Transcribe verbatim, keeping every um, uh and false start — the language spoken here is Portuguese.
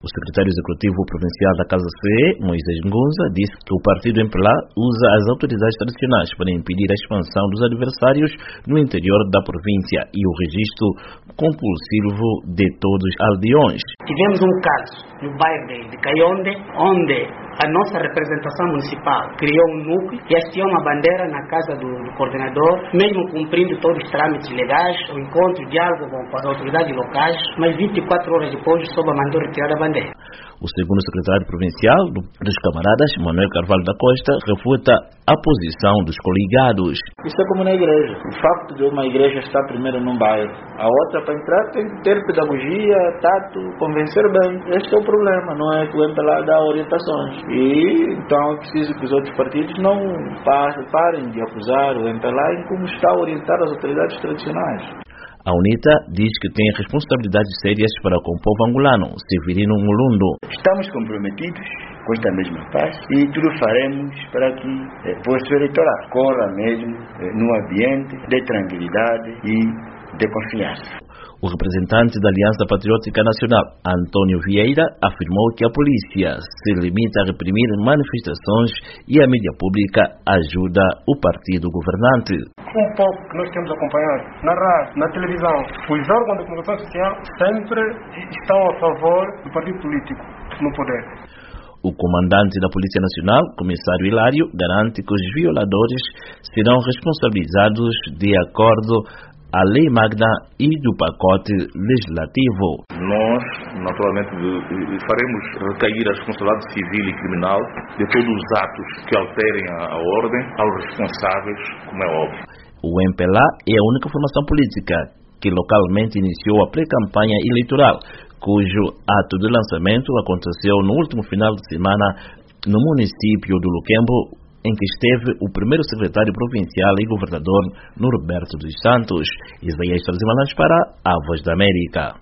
O secretário executivo provincial da Casa C E, Moisés Ngunza, disse que o partido M P L A usa as autoridades tradicionais para impedir a expansão dos adversários no interior da província e o registro compulsivo de todos os aldeões. Tivemos um caso no bairro de Caionde, onde a nossa representação municipal criou um núcleo e hasteou uma bandeira na casa do, do coordenador, mesmo cumprindo todos os trâmites legais, o encontro, o diálogo com as autoridades locais, mas vinte e quatro horas depois o Soba mandou retirar a bandeira. O segundo secretário provincial dos camaradas, Manuel Carvalho da Costa, refuta a posição dos coligados. Isso é como na igreja. O facto de uma igreja estar primeiro num bairro, a outra para entrar tem que ter pedagogia, tato, convencer bem. Este é o problema, não é que o M P L A dá orientações. E então é preciso que os outros partidos não parem de acusar o M P L A em como está a orientar as autoridades tradicionais. A UNITA diz que tem responsabilidades sérias para com o povo angolano, Severino Mulundo. Estamos comprometidos com esta mesma paz e tudo faremos para que eh, o processo eleitoral corra mesmo eh, num ambiente de tranquilidade e de confiança. O representante da Aliança Patriótica Nacional, Antônio Vieira, afirmou que a polícia se limita a reprimir manifestações e a mídia pública ajuda o partido governante. Um pouco que nós temos acompanhado na rádio, na televisão, os órgãos de comunicação social sempre estão a favor do partido político no poder. O comandante da Polícia Nacional, comissário Hilário, garante que os violadores serão responsabilizados de acordo a Lei Magna e do pacote legislativo. Nós, naturalmente, faremos recair a responsabilidade civil e criminal de todos os atos que alterem a ordem aos responsáveis, como é óbvio. O M P L A é a única formação política que localmente iniciou a pré-campanha eleitoral, cujo ato de lançamento aconteceu no último final de semana no município do Luquembo, em que esteve o primeiro secretário provincial e governador Norberto dos Santos. Isaías Malange para a Voz da América.